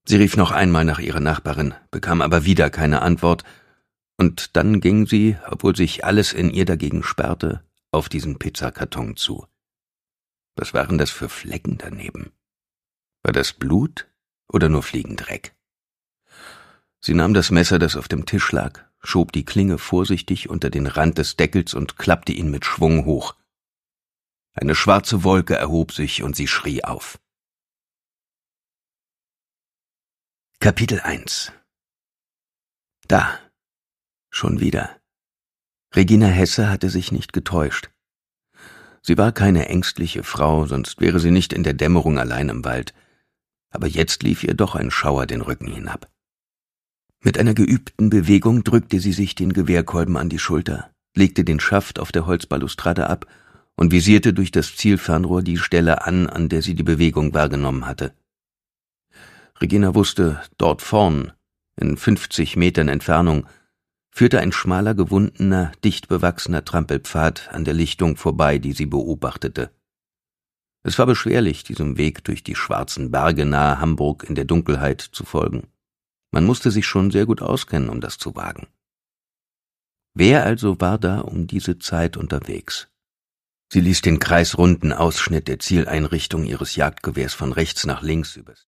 Sie rief noch einmal nach ihrer Nachbarin, bekam aber wieder keine Antwort, und dann ging sie, obwohl sich alles in ihr dagegen sperrte, auf diesen Pizzakarton zu. Was waren das für Flecken daneben? War das Blut oder nur Fliegendreck? Sie nahm das Messer, das auf dem Tisch lag, schob die Klinge vorsichtig unter den Rand des Deckels und klappte ihn mit Schwung hoch. Eine schwarze Wolke erhob sich und sie schrie auf. Kapitel 1. Da. Schon wieder. Regina Hesse hatte sich nicht getäuscht. Sie war keine ängstliche Frau, sonst wäre sie nicht in der Dämmerung allein im Wald. Aber jetzt lief ihr doch ein Schauer den Rücken hinab. Mit einer geübten Bewegung drückte sie sich den Gewehrkolben an die Schulter, legte den Schaft auf der Holzbalustrade ab und visierte durch das Zielfernrohr die Stelle an der sie die Bewegung wahrgenommen hatte. Regina wusste, dort vorn, in 50 Metern Entfernung, führte ein schmaler, gewundener, dicht bewachsener Trampelpfad an der Lichtung vorbei, die sie beobachtete. Es war beschwerlich, diesem Weg durch die schwarzen Berge nahe Hamburg in der Dunkelheit zu folgen. Man musste sich schon sehr gut auskennen, um das zu wagen. Wer also war da um diese Zeit unterwegs? Sie ließ den kreisrunden Ausschnitt der Zieleinrichtung ihres Jagdgewehrs von rechts nach links übers